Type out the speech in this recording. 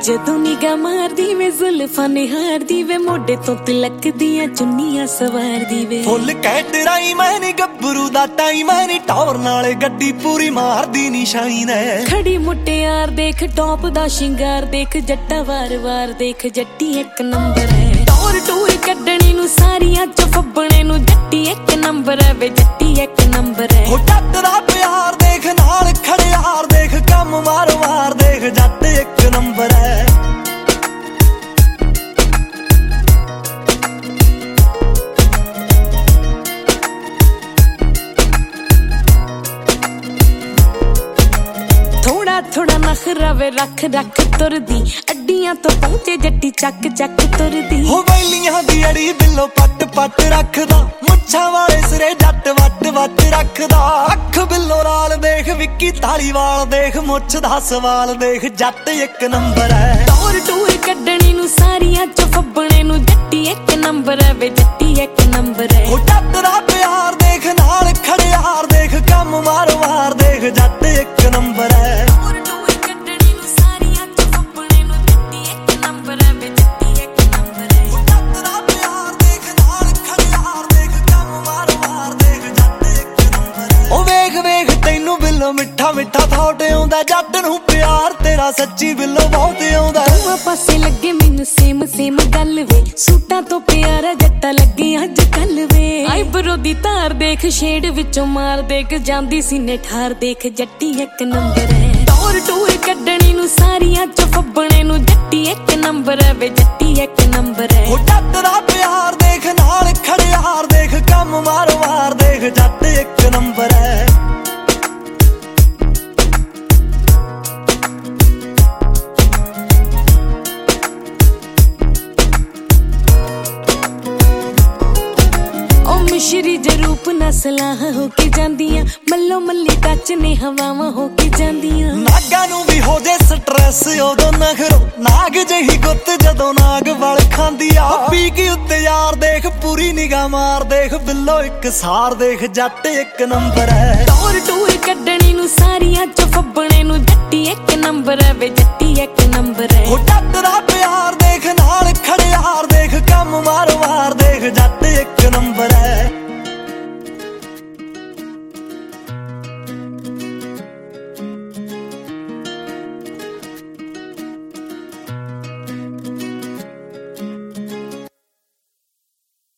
ਜਦੋਂ ਨਿਗਾਹ ਮਾਰਦੀ ਵੇ ਜ਼ੁਲਫਾਂ ਨਿਹਾਰਦੀ ਵੇ ਮੋਢੇ ਤੋਂ ਤਿਲਕ ਦੀਆਂ ਚੁੰਨੀਆਂ ਸਵਾਰਦੀ ਵੇ ਫੁੱਲ ਕੈਟਰਾਈ ਮੈਂ ਨੀ ਗੱਭਰੂ ਦਾ ਟਾਈਮ ਮੈਂ ਨੀ ਟੌਰ ਨਾਲ ਗੱਡੀ ਪੂਰੀ ਮਾਰਦੀ ਨੀ ਸ਼ਾਈਨ ਐ ਖੜੀ ਮੁਟਿਆਰ ਦੇਖ ਟੌਪ ਦਾ ਸ਼ਿੰਗਾਰ ਦੇਖ ਜੱਟਾ ਵਾਰ-ਵਾਰ ਦੇਖ ਜੱਟੀ ਇੱਕ ਨੰਬਰ ਹੈ ਟੌਰ ਟੂਰ ਕੱਢਣੀ ਨੂੰ ਸਾਰੀਆਂ ਚ ਫੱਬਣੇ ਨੂੰ ਜੱਟੀ ਇੱਕ ਨੰਬਰ ਹੈ ਵੇ ਜੱਟੀ ਇੱਕ ਨੰਬਰ ਹੈ ਹੋ ਜੱਟ ਦਾ ਪਿਆਰ ਦੇਖ ਨਾਲ ਖੜਿਆਰ ਦੇਖ ਕੰਮ ਵਾਰ-ਵਾਰ ਦੇਖ ਜੱਟ ਇੱਕ ਨੰਬਰ ਹੈ ਥੋੜਾ ਨਖਰਾ ਵੇ ਰੱਖ ਰੱਖ ਤੁਰਦੀ ਅੱਡੀਆਂ ਤੋਂ ਪਹੁੰਚੇ ਜੱਟੀ ਚੱਕ ਚੱਕ ਤੁਰਦੀ ਹੋ ਵੈਲੀਆਂ ਦੀ ਅੜੀ ਬਿੱਲੋ ਪੱਟ ਪੱਟ ਰੱਖਦਾ ਮੁੱਛਾਂ ਵਾਲੇ ਸਿਰੇ ਜੱਟ ਵੱਟ ਵੱਟ ਰੱਖਦਾ ਅੱਖ ਬਿੱਲੋ ਲਾਲ ਦੇਖ ਵਿੱਕੀ ਧਾਲੀਵਾਲ ਦੇਖ ਮੁੱਛ ਦਾ ਸਵਾਲ ਦੇਖ ਜੱਟ ਇੱਕ ਨੰਬਰ ਹੈ ਟੌਰ ਟੂਰ ਕੱਢਣੀ ਨੂੰ ਸਾਰੀਆਂ ਚ ਫੱਬਣੇ ਨੂੰ ਜੱਟੀ ਇੱਕ ਨੰਬਰ ਹੈ ਵੇ ਜੱਟੀ ਇੱਕ ਨੰਬਰ ਹੈ ਹੋ ਜੱਟ ਦਾ ਪਿਆਰ ਦੇਖ ਨਾਲ ਖੜਿਆਰ ਦੇਖ ਕੰਮ ਵਾਰ-ਵਾਰ ਦੇਖ ਜੱਟ ਇੱਕ ਨੰਬਰ ਹੈ ਮਿੱਠਾ ਮਿੱਠਾ ਥਾਟ ਆਉਂਦਾ ਜੱਟ ਨੂੰ ਪਿਆਰ ਤੇਰਾ ਸੱਚੀ ਬਿੱਲੋ ਬਹੁਤ ਆਉਂਦਾ ਦੋਵਾਂ ਪਾਸੇ ਲੱਗੇ ਮੈਨੂੰ ਸੇਮ ਸੇਮ ਗੱਲ ਵੇ ਸੂਟਾਂ ਤੋਂ ਪਿਆਰਾ ਜੱਟਾ ਲੱਗੇ ਅੱਜ ਕੱਲ ਵੇ ਆਈਬਰੋ ਦੀ ਧਾਰ ਦੇਖ ਸ਼ੇਡ ਵਿੱਚੋਂ ਮਾਰ ਦੇਖ ਜਾਂਦੀ ਸੀਨੇ ਠਾਰ ਦੇਖ ਜੱਟੀ ਇੱਕ ਨੰਬਰ ਹੈ ਟੌਰ ਟੂਰ ਕੱਢਣੀ ਨੂੰ ਸਾਰੀਆਂ ਚ ਫੱਬਣੇ ਨੂੰ ਜੱਟੀ ਇੱਕ ਨੰਬਰ ਹੈ ਵੇ ਜੱਟੀ ਇੱਕ ਨੰਬਰ ਹੈ ਹੋ ਜੱਟ ਦਾ ਪਿਆਰ ਦੇਖ ਨਾਲ ਖੜਿਆਰ ਦੇਖ ਕੰਮ ਵਾਰ-ਵਾਰ ਦੇਖ ਜੱਟ ਇੱਕ ਨੰਬਰ ਹੈ ਮਿਸ਼ਰੀ ਜਰੂਪ ਨਸਲਾਂ ਹੋ ਕੇ ਜਾਂਦੀਆਂ ਮੱਲੋ ਮੱਲੀ ਟੱਚ ਨੇ ਹਵਾਵਾਂ ਹੋ ਕੇ ਜਾਂਦੀਆਂ ਨਾਗਾਂ ਨੂੰ ਵੀ ਹੋ ਜੇ ਸਟ੍ਰੈਸ ਉਦੋਂ ਨਖਰੋ ਨਾਗ ਜਿਹੀ ਗੁੱਤ ਜਦੋਂ ਨਾਗ ਵਲ ਖਾਂਦੀ ਆ ਪੀ ਕੇ ਉੱਤੇ ਯਾਰ ਦੇਖ ਪੂਰੀ ਨਿਗਾਹ ਮਾਰ ਦੇਖ ਬਿੱਲੋ ਇੱਕ ਸਾਰ ਦੇਖ ਜੱਟ ਇੱਕ ਨੰਬਰ ਹੈ ਟੌਰ ਟੂਰ ਕੱਢਣੀ ਨੂੰ ਸਾਰੀਆਂ ਚ ਫੱਬਣੇ ਨੂੰ ਜੱਟੀ ਇੱਕ ਨੰਬਰ ਹੈ ਵੇ ਜੱਟੀ ਇੱਕ ਨੰਬਰ ਹੈ ਹੋ ਜੱਟ ਦਾ ਪਿਆਰ